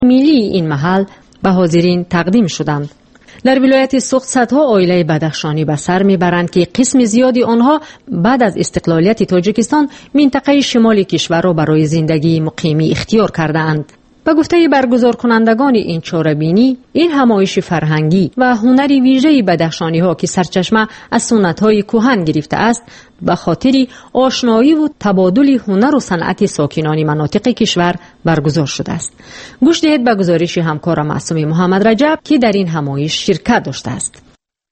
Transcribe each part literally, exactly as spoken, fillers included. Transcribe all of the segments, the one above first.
ملی این محل به حاضرین تقدیم شدند. در ولایت سوخت صدها عائله بدخشانی به سر میبرند که قسم زیادی آنها بعد از استقلالیت تاجیکستان منطقه شمال کشور را برای زندگی مقیمی اختیار کرده اند. به گفته برگزار کنندگان این چاره‌بینی، این همایش فرهنگی و هنری ویژه بدخشانی ها که سرچشمه از سنت های کهن گرفته است، به خاطر آشنایی و تبادل هنر و صنعت ساکنان مناطق کشور برگزار شده است. گوش دهید به گزارش همکار معصوم محمد رجب که در این همایش شرکت داشته است.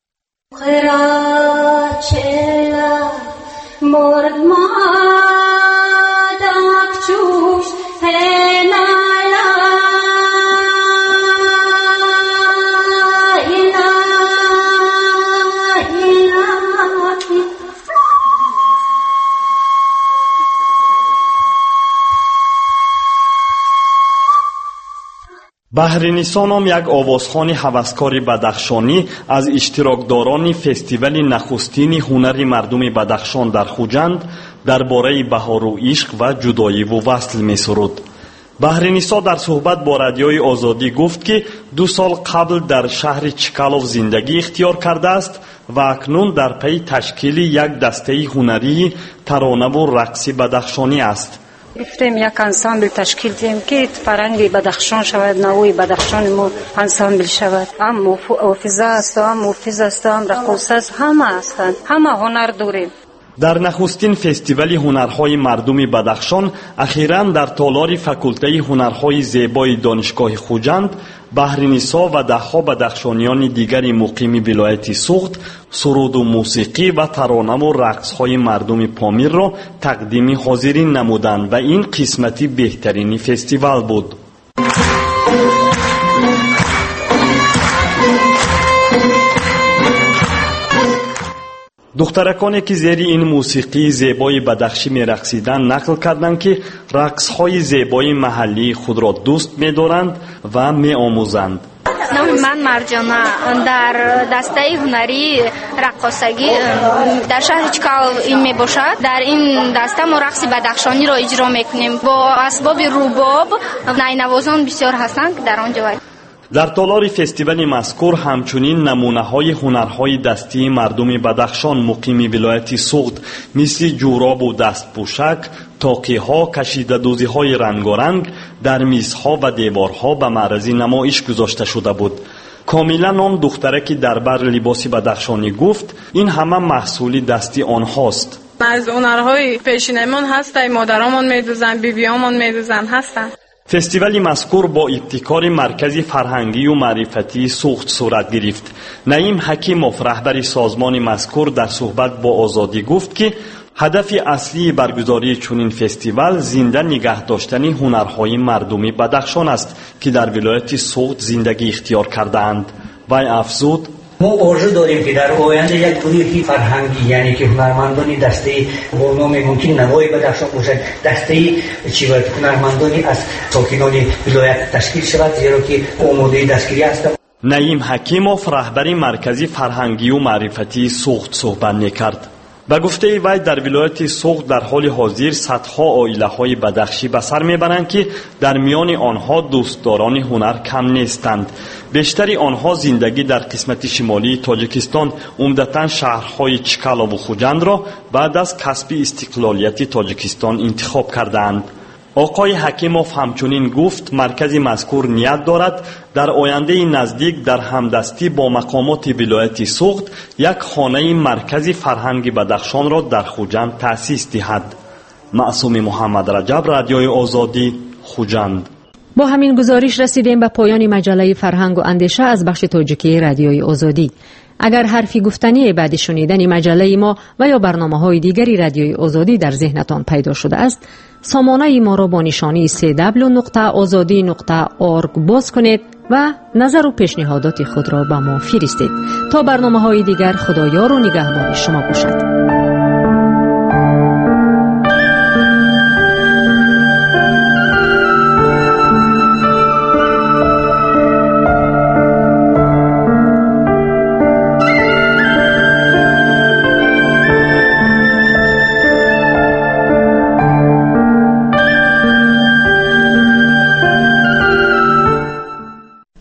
بحرینیسا نام یک آوازخوان هوسکار بدخشانی از اشتراکداران فستیوال نخستین هنر مردم بدخشان در خوجند درباره بهار و عشق و جدایی و وصل می سرود. بحرینیسا در صحبت با رادیوی آزادی گفت که دو سال قبل در شهر چکالوف زندگی اختیار کرده است و اکنون در پی تشکیل یک دسته هنری ترانه و رقص بدخشانی است. گفتیم یک انسامبل تشکیل دیم که فرهنگ بدخشان شود، نوای بدخشان ما انسامبل شود. هم حافظه است، هم حافظ است، هم رقاص است، همه هستند، همه هنر داریم. در نخستین فستیوال هنرهای مردم بدخشان اخیراً در تالار فاکولته هنرهای زیبای دانشگاه خوجند، بحرینیسا و دهها بدخشانیان دیگر مقیم ولایت سوخت سرود و موسیقی و ترانه و رقصهای مردم پامیر را تقدیم حاضرین نمودند و این قسمتی بهترین فستیوال بود. دخترکانی که زیر این موسیقی زیبای بدخشی می رقصیدند نقل کردند که رقصهای زیبای محلی خود را دوست می دارند و می آموزند. نام من مرجانه، در دسته هنری رقاصگی در شهر چکالوف این می باشد. در این دسته ما رقص بدخشانی را اجرا می کنیم با اسباب رباب. نینوازان بسیار هستند که در آنجا. در تالار فستیوال مذکور همچنین نمونه‌های هنرهای دستی مردم بدخشان مقیم ولایت سوخت مثل جوراب و دستپوشک، تاقی‌ها، کشیده‌دوزی‌های رنگارنگ در میزها و دیوارها به معرض نمایش گذاشته شده بود. کاملا آن دختره که در بر لباس بدخشانی گفت این همه محصول دستی آنهاست. از هنرهای پیشینمان هستند، مادرامون می‌دوزند، بیبیامون می‌دوزند هستند. فستیوال مذکور با ابتکار مرکز فرهنگی و معرفتی سوخت صورت گرفت. نعیم حکیموف رهبر سازمان مذکور در صحبت با آزادی گفت که هدف اصلی برگزاری چنین فستیوال زنده نگه داشتن هنرهای مردم بدخشان است که در ولایت سوخت زندگی اختیار کردند. وی افزود: ما آرزو داریم که در آینده یک گروه فرهنگی، یعنی که هنرمندان دسته با نام ممکن نوای بدخشان باشد، دسته چی باید هنرمندانی از ساکنان ولایت تشکیل شود، زیرا که آماده دستگیری هستند. نعیم حکیموف رهبر مرکز فرهنگی و معرفتی سوخت صحبت می‌کرد. به گفته وی در ولایت سوخت در حال حاضر صدها عائله‌های بدخشی به سر میبرند که در میان آنها دوستداران هنر کم نیستند. بیشتر آنها زندگی در قسمت شمالی تاجیکستان، عمدتاً شهرهای چکالوف و خوجند را بعد از کسب استقلالیت تاجیکستان انتخاب کردند. آقای حکیموف همچنین گفت مرکز مذکور نیت دارد در آینده نزدیک در همدستی با مقامات ولایت سوخت یک خانه مرکز فرهنگ بدخشان را در خوجند تأسیس دهد. معصوم محمد رجب، رادیوی آزادی، خوجند. با همین گزارش رسیدیم به پایان مجله فرهنگ و اندیشه از بخش تاجیکی رادیوی آزادی. اگر حرفی گفتنی بعد شنیدن مجله ما و یا برنامه‌های دیگری رادیوی آزادی در ذهنتان پیدا شده است، سامانه ما را با نشانی سی دبلیو نقطه آزادی نقطه اورگ باز کنید و نظر و پیشنهادات خود را به ما فرستید. تا برنامه‌های دیگر، خدایار و نگهبان شما باشد.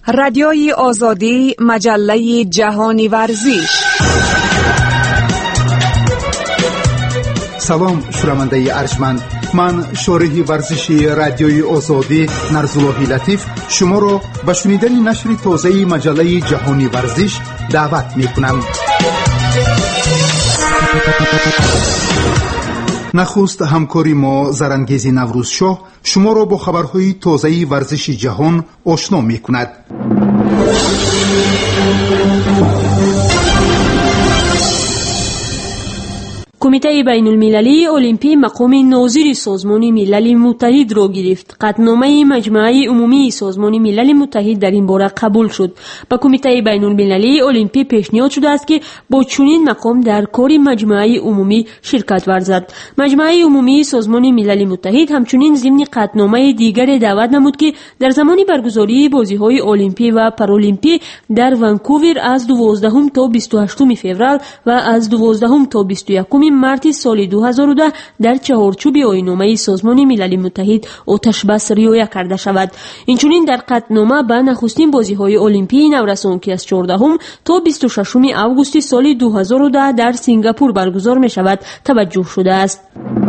رادیوی آزادی، مجله جهانی ورزش. سلام شنونده ارجمند، من شارح ورزشی رادیوی آزادی نرزاللهی لطیف شما را به شنیدن نشر تازه مجله جهانی ورزش دعوت می کنم. نخست همکاری ما زرانگیزی نوروز شاه شما را با خبرهای تازه ورزش جهان آشنا می کند. کمیته بین المللی المپی مقام ناظر سازمان ملل متحد را گرفت. قطعنامه مجمع عمومی سازمان ملل متحد در این باره قبول شد. با کمیته بین المللی المپی پیشنهاد شده است که با چنین مقام در کار مجمع عمومی شرکت ورزد. مجمع عمومی سازمان ملل متحد همچنین ضمن قطعنامه دیگر دعوت نمود که در زمان برگزاری بازی‌های المپی و پارالمپی در ونکوور از دوازدهم تا بیست و هشتم فوریه و از دوازدهم تا بیست و یکم مارس سال دو هزار و ده در چهارچوب آیین‌نامه سازمان ملل متحد آتش بس رعایت کرده شود. اینچنین در قطعنامه به نخستین بازی‌های المپی نورسان که از چهاردهم تا بیست و ششم آگوست سال دو هزار و ده در سنگاپور برگزار می شود توجه شده است.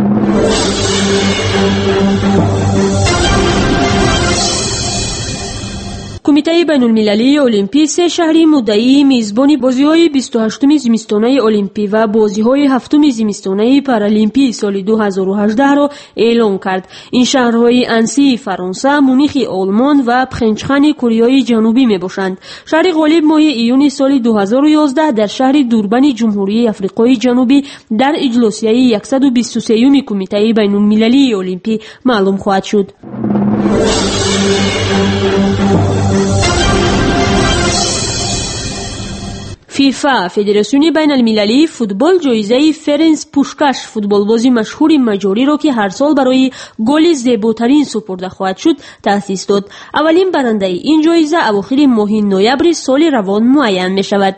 کمیته بین المللی المپی سه شهری مدعی میزبانی بازی‌های بیست و هشتم زمستانه المپی و بازی‌های هفتم زمستانه پارالمپی سال دو هزار و هجده را اعلام کرد. این شهرهای انسی فرانسه، مونیخ آلمان و پخنچخان کره جنوبی میباشند. شهر غالب ماه ایون سال دو هزار و یازده در شهر دوربن جمهوری آفریقای جنوبی در اجلاسیه صد و بیست و سه کمیته بین المللی المپی معلوم خواهد شد. فیفا فدراسیون بین المللی فوتبال جایزه فرانس پوشکش فوتبالبازی مشهور مجاری را که هر سال برای گل زیباترین سپرده خواهد شد تأسیس داد. اولین برنده این جایزه اواخر ماه نوامبر سال روان معین می شود.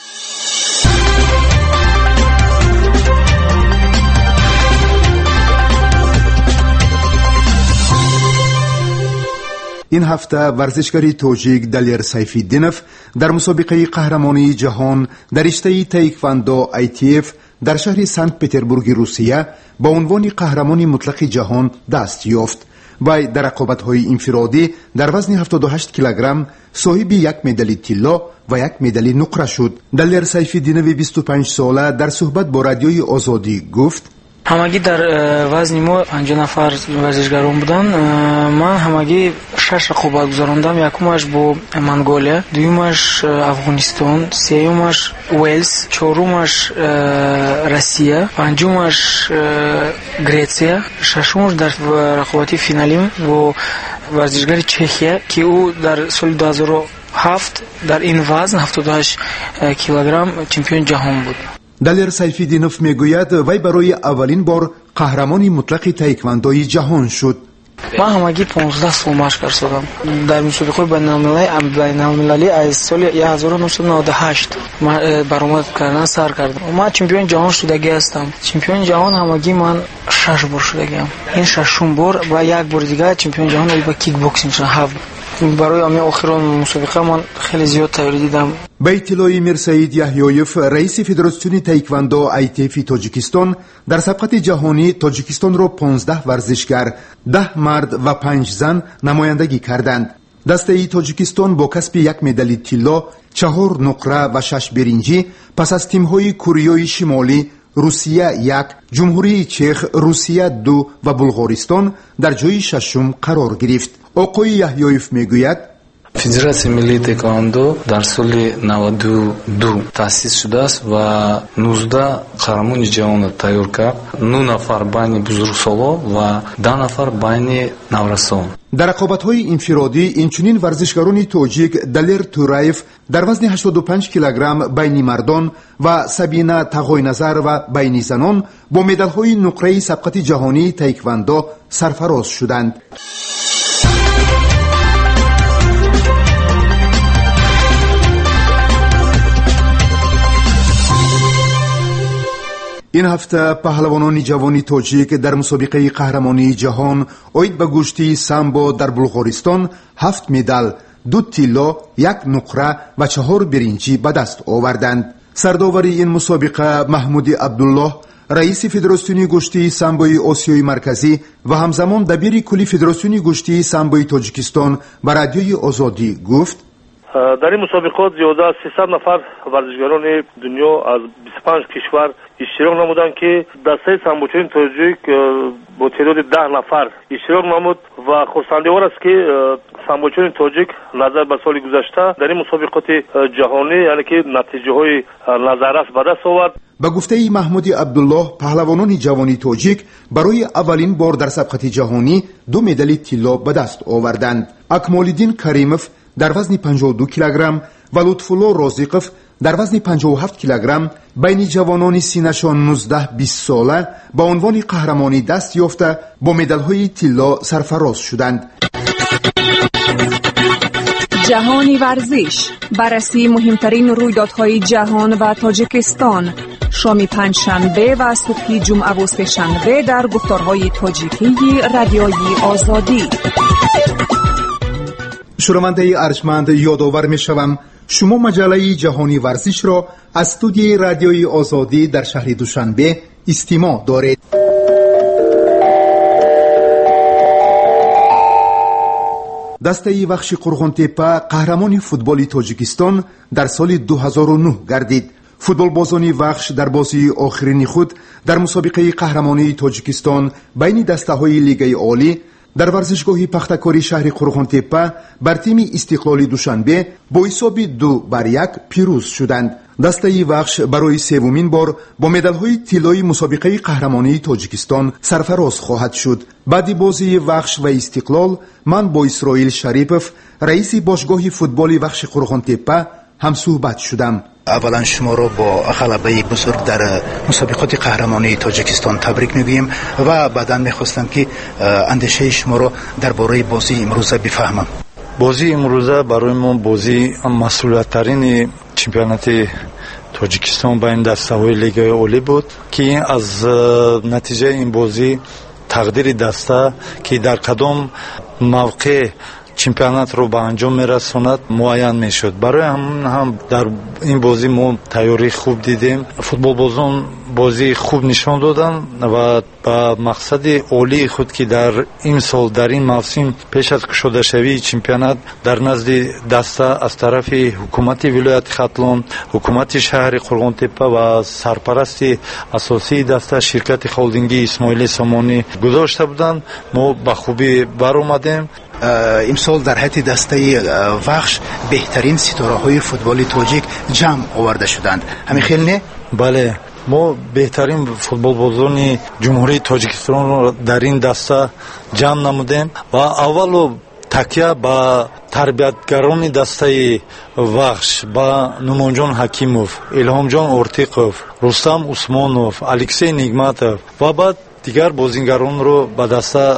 این هفته ورزشکار تاجیک دلیر سیفی‌الدینوف در مسابقه قهرمانی جهان در رشته تایکواندو آی تی اف در شهر سنت پترزبورگ روسیه با عنوان قهرمان مطلق جهان دست یافت. وی در رقابت‌های انفرادی در وزن هفتاد و هشت کیلوگرم صاحب یک مدال طلا و یک مدال نقره شد. دلیر سیفی‌الدینوف بیست و پنج ساله در صحبت با رادیوی آزادی گفت: همگی در وزن ما پنجاه نفر ورزشکاران بودن. من همگی شش رقابت گذراندم. یکمش با منگولیا، دومش افغانستان، سومش ویلز، چهارمش روسیه، پنجمش گریتسیا، ششمش در رقابت فینالی با ورزشکار چخیه که او در سال دو هزار و هفت در این وزن هفتاد و هشت کیلوگرم چمپیون جهان بود. دلیر سیفی‌الدینوف میگوید وی برای اولین بار قهرمان مطلق تایکواندوی جهان شد. من همگی پانزده سال مشق کردم در مسابقه بین المللی از سال هزار و نهصد و نود و هشت برآمد کردن سر کردم. من چمپیون جهان شدگی هستم. چمپیون جهان همگی من شش بار شدگیم. این ششم بار و یک بار دیگه چمپیون جهان با کیک باکسینگ شدم. هفت برای امی آخران مسابقه من خیلی زیاد تیاری دیدم. به اطلاع میرسعید یحیایف رئیس فدراسیون تایکواندو آی تی اف تاجیکستان در سبقت جهانی تاجیکستان را پانزده ورزشکار، ده مرد و پنج زن نمایندگی کردند. دسته تاجیکستان با کسب یک مدال طلا، چهار نقره و شش برنجی پس از تیم‌های کره شمالی، روسیه یک، جمهوری چک، روسیه دو و بلغارستان در جای ششم قرار گرفت. آقای یحیایف میگوید فدراسیون ملی تایکواندو در سال نود و دو تأسیس شده است و نوزده قهرمان جهان تیار کرد. نه نفر بین بزرگسالا و ده نفر بین نورسان. در رقابت‌های انفرادی اینچنین ورزشکاران تاجیک دلیر تورایف در وزن هشتاد و پنج کیلوگرم بین مردان و سبینه تغاینظر و بین زنان با مدال‌های نقره سبقت جهانی تایکواندو سرفراز شدند. این هفته پهلوانان جوانی تاجیک در مسابقه قهرمانی جهان اوید به گشتی سامبو در بلغارستان هفت مدال، دو تیلا، یک نقره و چهار برنجی به دست آوردند. سرداوری این مسابقه محمود عبدالله، رئیس فدراسیون گشتی سامبوی آسیای مرکزی و همزمان دبیر کلی فدراسیون گشتی سامبوی تاجیکستان به رادیوی آزادی گفت: در این مسابقات زیاده از سیصد نفر ورزشکاران دنیا از بیست و پنج کشور اشتراک نمودند که دسته سامبوچوی تاجیک با تعداد ده نفر اشتراک نمود و خرسندوار است که سامبوچوی تاجیک نظر به سال گذشته در این مسابقات جهانی یعنی که نتیجه های نظررس به دست آورد. به گفته محمود عبدالله، پهلوانان جوانی تاجیک برای اولین بار در سبقت جهانی دو مدال طلا به دست آوردند. اکمالالدین کریموف در وزن پنجاه و دو کیلوگرم و لطفالله رازقوف در وزن پنجاه و هفت کیلوگرم بین جوانان سینشان نوزده بیست ساله با عنوان قهرمانی دست یافته با مدال‌های طلا سرفراز شدند. جهانی ورزش، بررسی مهمترین رویدادهای جهان و تاجیکستان، شام پنجشنبه و صبح جمعه و سه‌شنبه در گفتارهای تاجیکی رادیوی آزادی. شنونده ارجمند، یادآور می‌شوم شما مجله جهانی ورزش را از استودیوی رادیوی آزادی در شهر دوشنبه استماع دارید. دسته وخش قرغن‌تپه قهرمان فوتبال تاجیکستان در سال دو هزار و نه گردید. فوتبال بازان وخش در بازی آخرین خود در مسابقه قهرمانی تاجیکستان بین دسته‌های لیگ عالی در ورزشگاه پختکاری شهر قرغن‌تپه بر تیم استقلال دوشنبه با حساب دو بر یک پیروز شدند. دسته وخش برای سومین بار با مدال‌های طلایی مسابقه قهرمانی تاجیکستان سرفراز خواهد شد. بعد بازی وخش و استقلال، من با اسرائیل شریپوف، رئیس باشگاه فوتبال وخش قرغن‌تپه هم صحبت شدم. اولا شما را با غلبه بزرگ در مسابقات قهرمانی تاجیکستان تبریک میگویم و بعدا میخواستم که اندیشه شما را درباره بازی امروزه بفهمم. بازی امروزه برای ما بازی مسئولیت ترین چمپیونات تاجیکستان بین دسته‌های لیگ عالی بود که از نتیجه این بازی تقدیر دسته که در کدام موقع چمپیونات رو به انجام میرساند معین میشد. برای همون هم در این بازی ما تیاری خوب دیدیم. فوتبال بازان بازی خوب نشان دادن و با مقصد عالی خود که در این سال در این موسم پیش از گشوده شوی چمپیونات در نزد دسته از طرف حکومت ولایت ختلان، حکومت شهر قرغن‌تپه و سرپرست اساسی دسته شرکت هولدینگی اسماعیل سامانی گذاشته بودند. ما به خوبی برآمدیم. امسال در حیط دسته وخش بهترین ستاره های فوتبال تاجیک جمع آورده شدند. همین خیلی نه؟ بله، ما بهترین فوتبال بازان جمهوری تاجیکستان را در این دسته جمع نمودیم و اولو تکیه با تربیتگران دسته وخش با نمانجان حکیموف، الهامجان ارتیقوف، رستم عثمانوف، الکسی نیگماتوف و بعد دیگر بازیگران رو به دسته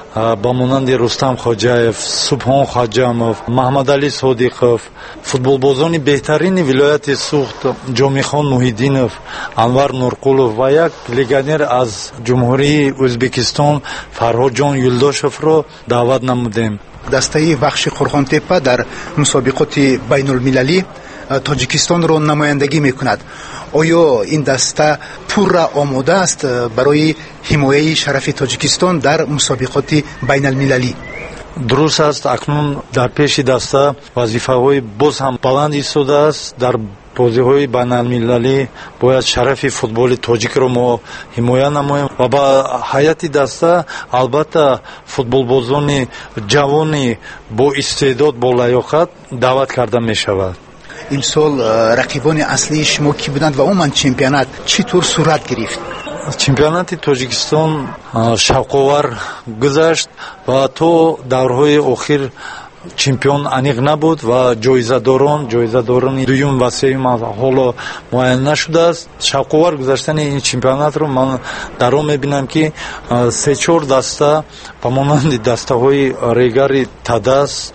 با مانند رستم خواجاев، سبحان خواجامов، محمد علی صادقов، فوتبال بازان بهترین ولایت سوخت جامیخان محیدینов، انور نورقولov و یک لگنر از جمهوری ازبکستان فرهاد جان یلداشov رو دعوت نمودیم. دسته وخش قرغن‌تپه در مسابقات بین المللی تاجیکستان را نمایندگی میکند. آیا این دسته پر آماده است برای حمایت شرف تاجیکستان در مسابقات بین المللی؟ درست است. اکنون در پیش دسته وظیفه‌های باز هم بلند ایستاده است. در بازی‌های بین المللی باید شرف فوتبال تاجیک را ما حمایت نماییم و با هیئت دسته البته فوتبال بازان جوانی با استعداد با لیاقت دعوت کرده می‌شود. امسال رقیبان اصلی شما کی بودند و عموما چمپیونات چطور صورت گرفت؟ چمپیونات تاجیکستان شوق‌آور گذشت و تو دورهای آخر چمپیون انیق نبود و جایزه‌داران جایزه‌داران دوم و سوم حالا معین نشده است. شوق‌آور گذشتن این چمپیونات رو من در آن می‌بینم که سه چهار دسته به مانند دسته‌های ریگر تدس،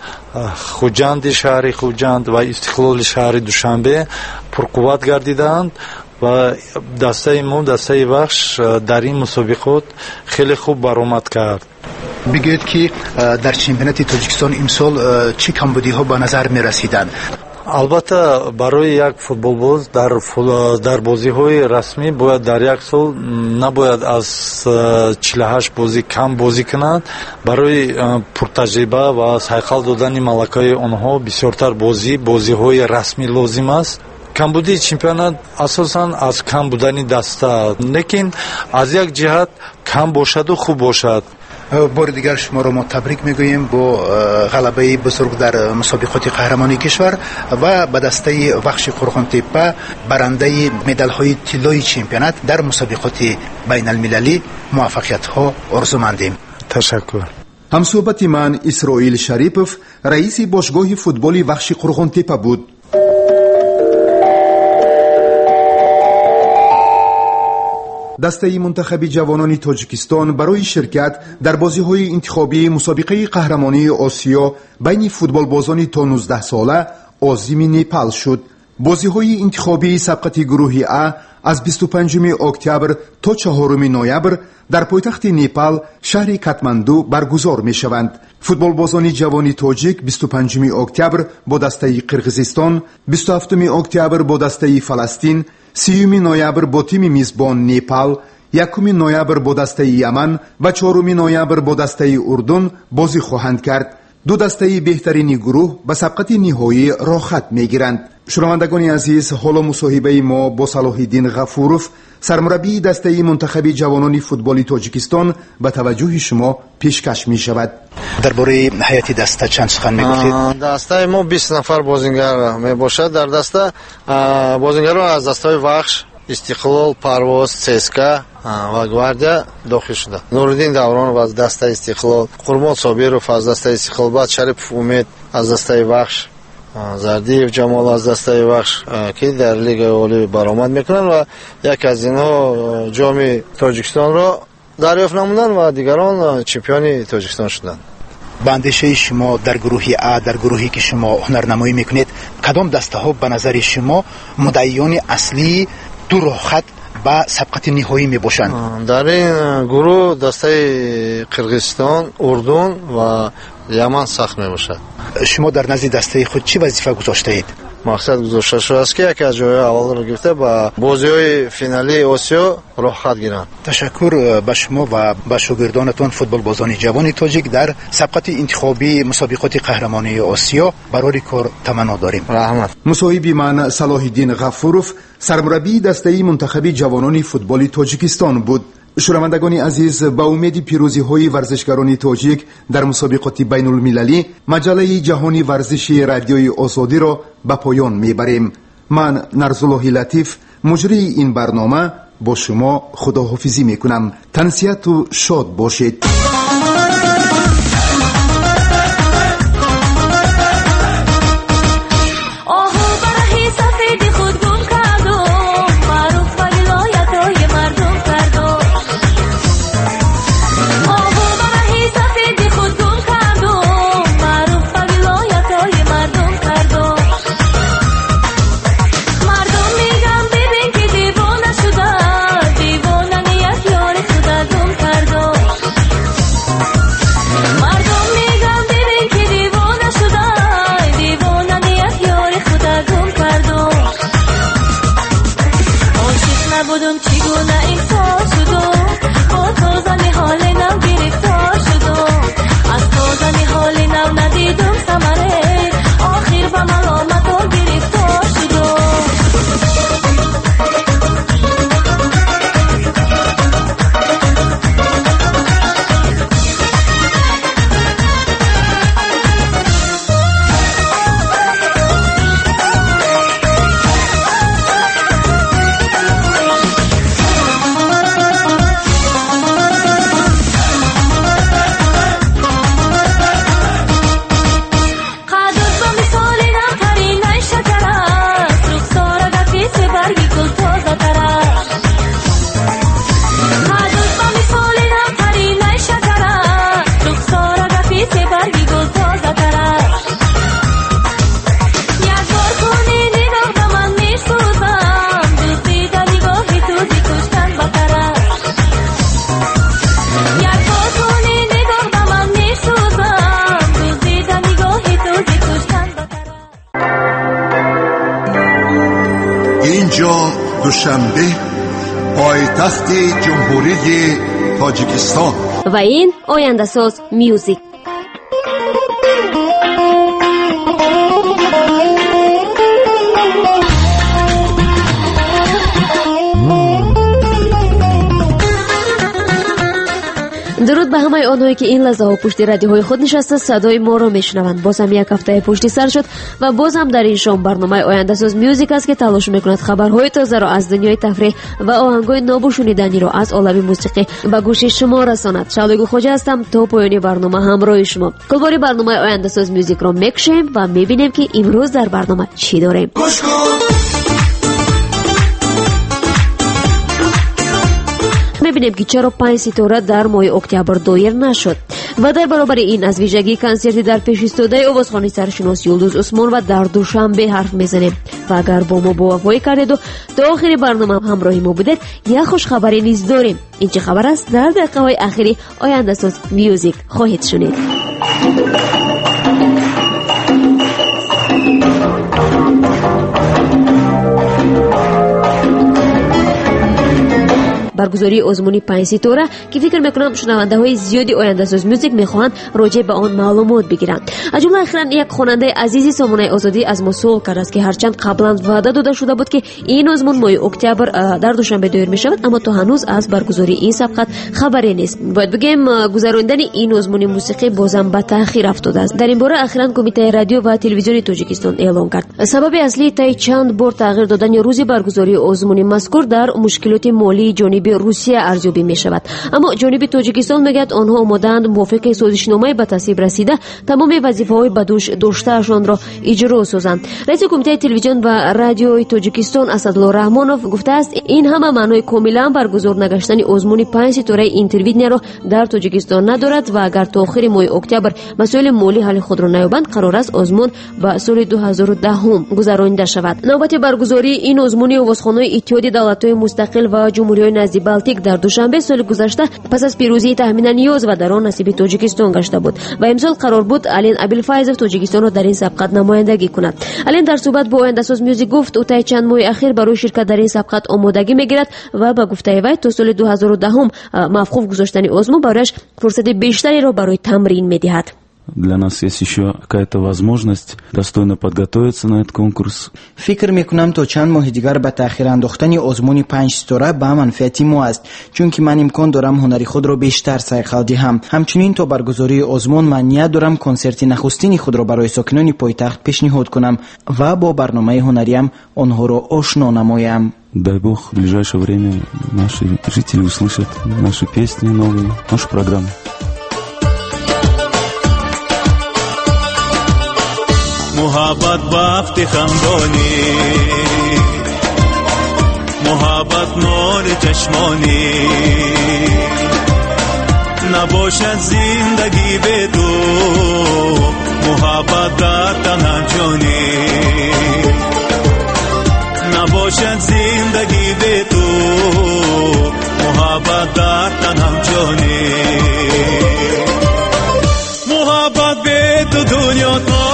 خوجند شهر خوجند و استقلال شهر دوشنبه پرقوت گردیدند و دسته ما دسته وخش در این مسابقات خیلی خوب برآمد کرد. بگویید که در چمپیونات تاجیکستان امسال چه کمبودی‌ها به نظر می‌رسیدند؟ البته برای یک فوتبالباز در در بازی‌های رسمی باید در یک سال نباید از چهل و هشت بازی کم بازی کنند. برای پرتجربه و سایقل دادن ملکه آنها بسیارتر بازی بازی‌های رسمی لازم است. کمبودی چمپیونات اساساً از کم بودن دسته، لیکن از یک جهت کم باشد و خوب باشد. بار دیگر شما را ما تبریک میگوییم با غلبه بزرگ در مسابقات قهرمانی کشور و به دسته وخش قرغان تپه برنده مدال های طلایی چمپیونات در مسابقات بین المللی موفقیت ها آرزومندیم. تشکر. همصحبت من اسرائیل شریپов رئیس باشگاه فوتبال وخش قرغان تپه بود. دسته منتخب جوانان تاجیکستان برای شرکت در بازی‌های انتخابی مسابقه قهرمانی آسیا بین فوتبالبازان تا نوزده ساله عازم نپال شد. بازی‌های انتخابی سبقت گروه ا از بیست و پنجم اکتبر تا چهارم نوامبر در پایتخت نپال شهر کاتماندو برگزار می‌شوند. فوتبالبازان جوان تاجیک بیست و پنجم اکتبر با دسته قرقیزستان، بیست و هفتم اکتبر با دسته فلسطین، سیوم نوامبر با تیم میزبان نپال، یکم نوامبر با دسته یمن و چهارم نوامبر با دسته اردن بازی خواهند کرد. دو دسته بهترین گروه به سبقت نهایی راه خط میگیرند. شنوندگان عزیز، حالا مصاحبه ما با صلاح الدین غفورов سرمربی دسته منتخب جوانان فوتبال تاجیکستان به توجه شما پیشکش می شود. درباره هیئت دسته چند سخن میگویید؟ دسته ما بیست نفر بازیگر می باشد. در دسته بازیگران از دسته وخش، استقلال، پرواز، سسکا و گواردیا داخل شده. نورالدین دوران از دسته استقلال، قربان صابرов از دسته استقلال، بعد شریف امید از دسته وخش، زردیев جمال از دسته وخش که در لیگ عالی برآمد میکنند و یک از اینها جام تاجیکستان را دریافت نمودند و دیگران چمپیون تاجیکستان شدند. به اندیشه شما در گروه ا، در گروهی که شما هنرنمایی میکنید، کدام دسته ها به نظر شما مدعیان اصلی دو راه خط با سبقت نهایی می باشند؟ در این گروه دسته قرقیزستان، اردن و یمن سخت می باشد. شما در نزد دسته خود چی وظیفه گذاشته اید؟ مقصد گذاشته شده است که یکی از جای اول را گرفته با بازی‌های فینالی آسیا راه خط گیرند. تشکر به شما و به شاگردانتان فوتبالبازان جوان تاجیک در سبقت انتخابی مسابقات قهرمانی آسیا برای کار تمنا داریم. رحمت. مصاحب من صلاح الدین غفورov سرمربی دسته منتخب جوانان فوتبال تاجیکستان بود. شنوندگان عزیز، با امید پیروزی های ورزشکاران تاجیک در مسابقات بین المللی مجله جهانی ورزش رادیوی آزادی را به پایان میبریم. من نرزالله لطیف مجری این برنامه با شما خداحافظی میکنم. تنسیت و شاد باشید. اینجا دوشنبه، پایتخت جمهوری تاجیکستان. و این آینده ساز میوزیک. درود به همه آنهایی که این لحظه ها پشت رادیوهای خود نشسته صدای ما را میشنوند. باز هم یک هفته پشت سر شد و باز هم در این شام برنامه آینده ساز میوزیک است که تلاش میکند خبرهای تازه را از دنیای تفریح و آهنگای ناب و شنیدنی را از عالم موسیقی به گوش شما رساند. شالوگو خوجا هستم تا پایان برنامه همراه شما. کلباری برنامه آینده ساز میوزیک را میکشیم و میبینیم که امروز در برنامه چی داریم. می‌بینیم که چرا پنج ستاره در ماه اکتبر دایر نشد و در برابر این از ویژگی کنسرتی در پیش استودیوی آوازخوانی سرشناس یلدوز عثمان و در دوشنبه حرف میزنیم و اگر با ما موافقت کردید و تا آخر برنامه همراهی ما بودید یک خوش خبری نیز داریم. این چه خبر است؟ در دقیقه‌های اخیری آینده ساز میوزیک خواهید شنید. برگزاری آزمون پنج ستاره که فکر میکنم شنونده های زیادی آینده ساز میوزیک میخواهند راجع به آن معلومات بگیرند. از جمله اخیراً یک خواننده عزیزی سامانه آزادی از ما سوال کرد است که هرچند قبلا وعده داده شده بود که این آزمون ماه اکتبر در دوشنبه دایر میشود اما تا هنوز از برگزاری این سبقت خبری نیست. باید بگیم گذراندن این آزمون موسیقی بازم به تاخیر افتاده است. در این باره اخیراً کمیته رادیو و تلویزیون تاجیکستان اعلام کرد سبب اصلی طی چند بار تغییر دادن روز برگزاری آزمون مذکور در مشکلات مالی جانب روسیه ارزیابی می شود. اما جانب تاجیکستان میگوید آنها آمادند موافق سازشنامه به تصویب رسیده تمام وظیفه‌های به دوش داشتهشان را اجرا سازند. رئیس کمیته تلویزیون و رادیوی تاجیکستان اسدالله رحمانوف گفته است این همه معنای کاملا برگزار نگشتن آزمون پنج ستاره اینترویدنی را در تاجیکستان ندارد و اگر تا آخر ماه اکتبر مسائل مالی حل خود را نیابند قرار است آزمون به سال دو هزار و ده گذرانده شود. نوبت برگزاری این آزمون آوازخوان‌های اتحاد دولت‌های مستقل و جمهوری‌های نزدیک بالتیک در دوشنبه سال گذشته پس از پیروزی تامین نیاز و در آن نصیب تاجیکستان گشته بود و امسال قرار بود علین ابوالفیض تاجیکستان را در این سبقت نمایندگی کند. علین در صحبت با آینده ساز میوزیک گفت او طی چند ماه اخیر برای شرکت در این سبقت آمادگی میگیرد و به گفته وی تا سال دو هزار و ده موقوف گذاشتن آزمون برایش فرصت بیشتری را برای تمرین میدهد. Для нас есть еще какая-то возможность достойно подготовиться на этот конкурс. فکر میکنم تا چند ماه دیگر به تأخیر انداختن آزمون پنج ستاره به منفعت ما است چون که من امکان دارم هنری خود را بیشتر سایقل دهم. همچنین تا برگزاری آزمون من نیت دارم کنسرت نخستین خود را برای ساکنان پایتخت پیشنهاد کنم و با برنامه هنریم آنها را آشنا نمایم. Дай Бог, в ближайшее время наши жители услышат наши песни новые, нашу программу. محبت بافت خندانی محبت نور چشمانی نباشد زندگی به تو محبت در تنها جانی نباشد زندگی به تو محبت در تنها جانی محبت به تو دنیا تا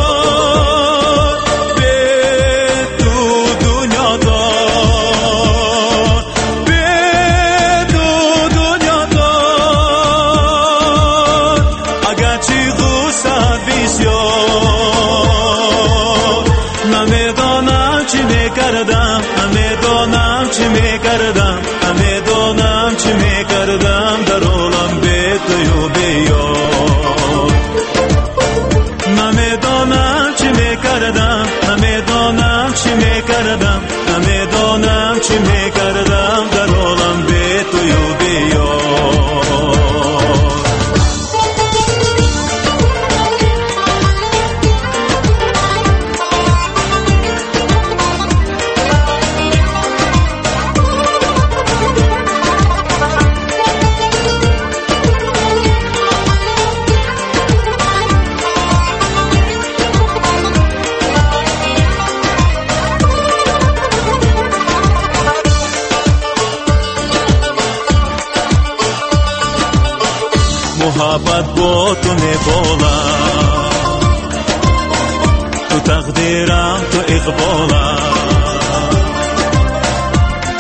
کردم همه دانم چی می کردم در عالم به تو و به یار همه دانم چی می کردم همه دانم چی می کردم همه دانم چی می کردم در عالم به تو و به یار محبت با تو میبالا تو تقدیرم تو اقبالا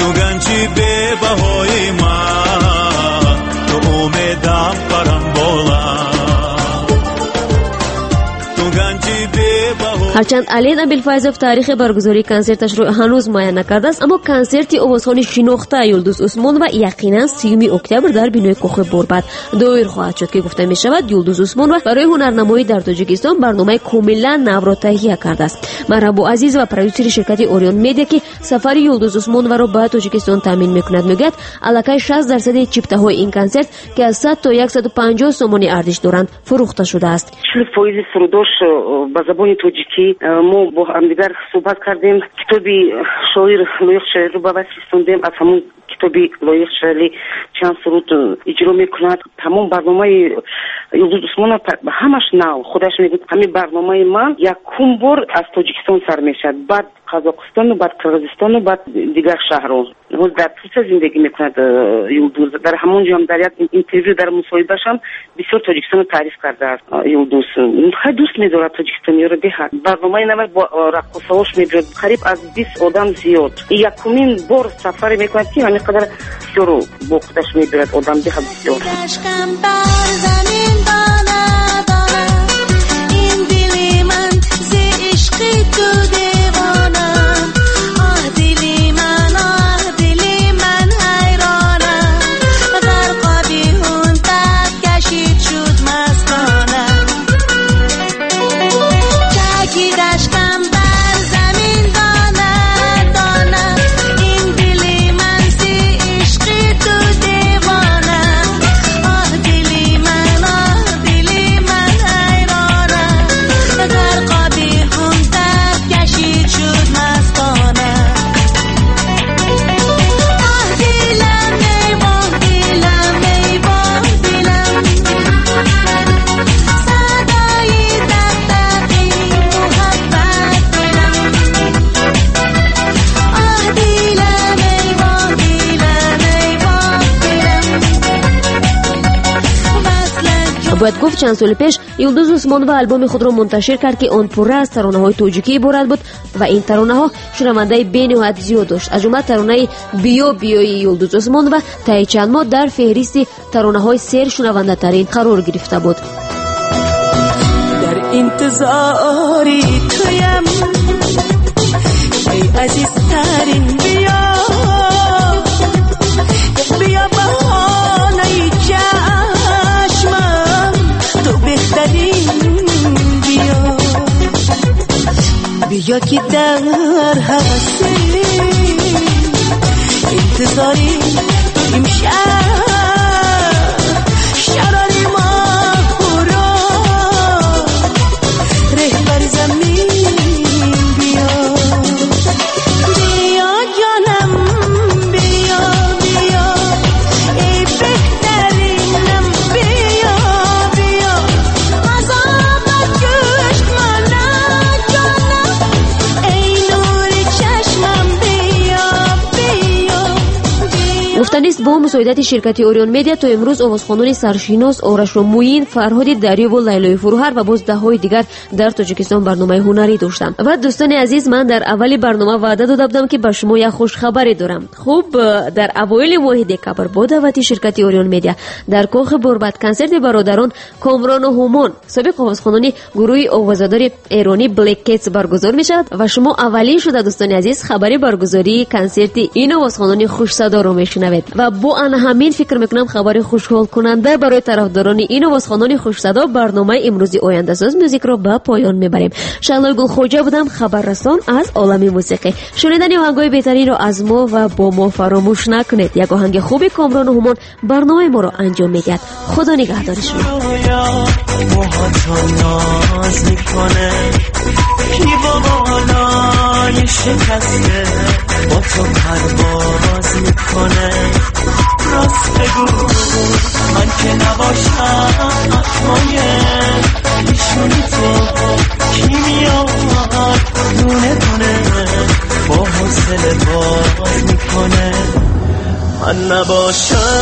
تو گنجی به بهای من، تو امیدم پرم بالا. هرچند علی ابوالفیضов تاریخ برگزاری کنسرتش رو هنوز معین نکرده است، اما کنسرت آوازخوانی شناخته یلدوز عثمان و یقینا سیوم اکتبر در بینای کاخ بربط دایر خواهد شد که گفته می شود یلدوز عثمان و برای هنرنمایی در تاجیکستان برنامه کاملا نو را تهیه کرده است. مرحبا عزیز و پرودوسر شرکت اوریون مدیا که سفر یلدوز عثمان را به تاجیکستان تامین میکند میگوید الکی شصت درصد چیپته های این کنسرت که از صد تا صد و پنجاه سومانی ارزش دارند فروخته شده است. فایز سرودوش با زبان تاجیکی ما با همدیگر صحبت کردیم. کتابی شاعر لایق شعر رو به وصف رسوندیم. از همون کتابی لایق شعری چند سرود اجرا میکند. تمام برنامه یلدوز عثمان همش نو خودش میگه همین برنامه من یکم بار از تاجیکستان سر میشد، بعد قزاقستان و بعد قرغیزستان و بعد دیگر شهرها. روز در ترکیه زندگی میکند یلدوز. در همون جام در یک اینترویو در مصاحبه‌اش هم بسیار تاجیکستان رو تعریف کرده است. یلدوز خیلی دوست می‌دارد تاجیکستانی‌ها رو بهر برنامه نو با رقصاش می‌برد قریب از بیست آدم زیاد. یکمین بار سفر میکند که همین قدر بسیار با خودش می‌برد آدم بهر بسیار. باید گفت چند سال پیش یلدوز عثمان و آلبوم خود را منتشر کرد که آن پر از ترانه‌های تاجیکی عبارت بود و این ترانه‌ها شنونده بی‌نهایت زیاد داشت. از جمله ترانه بیا بیای یلدوز عثمان و طی چند ماه در فهرست ترانه‌های سر شنونده ترین قرار گرفته بود. در انتظاری تویم ای عزیزترین بیا بیا بهانه چشمم تو بهترین بیا بیا که در حوثی انتظاری امشب شراری ما خورا رهبر زمین بیا بیا جانم بیا بیا ای بهترینم بیا بیا از آب گوشت منم جانم ای نور چشمم بیا بیا. گفتنیست با مساعدت شرکت اوریون مدیا تا امروز آوازخوانان سرشناس آرش موین، فرهاد دریو و لیلای فروهر و باز ده‌های دیگر در تاجیکستان برنامه هنری داشتند. و دوستان عزیز، من در اول برنامه وعده داده بودم که به شما یک خوش خبری دارم. خوب در اوایل ماه دکامبر با دعوت شرکت اوریون مدیا در کاخ بربط کنسرت برادران کامران و هومان سابق آوازخوانان گروه آوازدار ایرانی بلک کتس برگزار می شود و شما اولین شده دوستان عزیز خبری برگزاری کنسرت این آوازخوانان خوش صدا رو میشنوید و با آن همین فکر میکنم خبر خوشحال کننده برای طرفداران این آوازخوانان خوش صدا برنامه امروز آینده ساز موزیک رو به پایان میبریم. شعله گل خوجا بودم، خبررسان از عالم موسیقی. شنیدن آهنگای بهترین رو از ما و با ما فراموش نکنید. یک آهنگ خوبی کامران و هومان برنامه ما رو انجام میدهد. خدا نگهدار شما. شکسته با تو پرواز میکنه راست بگو من که نباشم اخمای ایشونی تو کی میاد دونه دونه با حوصله باز میکنه من نباشم